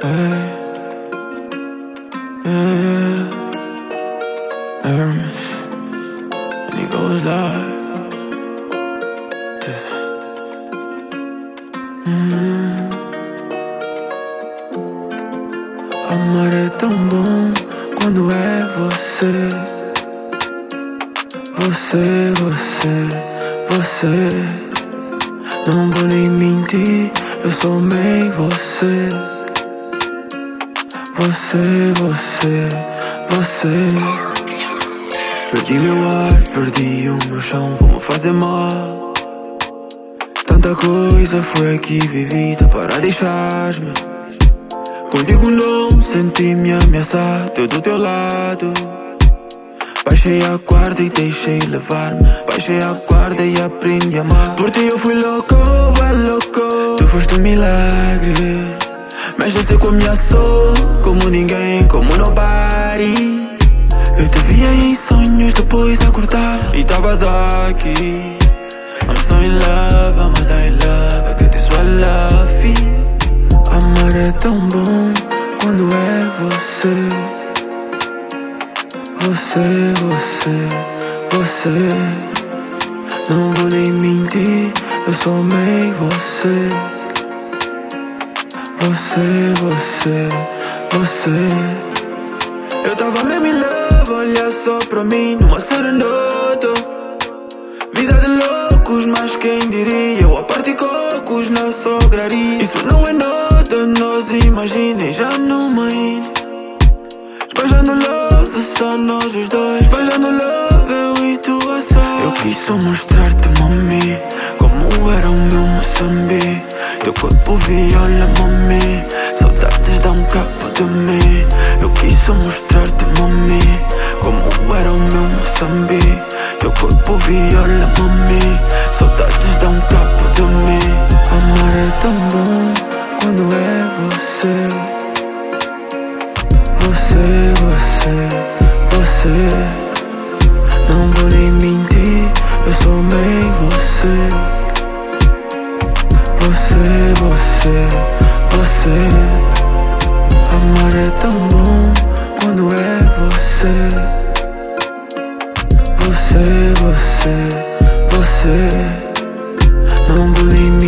Hermes, and he goes like this. Amar é tão bom quando é você. Você, você, você. Não vou nem mentir, eu só amei você. Você, você, você. Perdi meu ar, perdi o meu chão, vou-me fazer mal. Tanta coisa foi aqui vivida para deixar-me. Contigo não senti-me ameaçado, eu do teu lado. Baixei a guarda e deixei levar-me. Baixei a guarda e aprendi a amar. Por ti eu fui louco, é louco. Tu foste um milagre. Mexeste com a minha soul, como ninguém, como nobody. Eu te via em sonhos, depois acordava e tavas aqui. I'm so in love, I'm in love, I get this what I love you. Amar é tão bom quando é você. Você, você, você. Não vou nem mentir, eu só amei você. Você, você, você. Eu tava mesmo in love, olha só pra mim numa serenata. Vida de loucos, mas quem diria? Eu a partir cocos na sograria. Isso não é nada, nós imaginem já numa ilha. Espalhando love, só nós os dois. Espalhando love, eu e tu a só. Eu quis só mostrar-te, mami, como era o meu Moçambique. Teu corpo viola, mami, saudades dão cabo de mim. Eu quis só mostrar-te, mami, como era o meu Moçambique. Teu corpo viola, mami, saudades dão cabo de mim. Amar é tão bom quando é você. Você, você, você. Não vou nem mentir, eu só amei você. Você, você, você. Amar é tão bom quando é você. Você, você, você. Não vou nem mentir.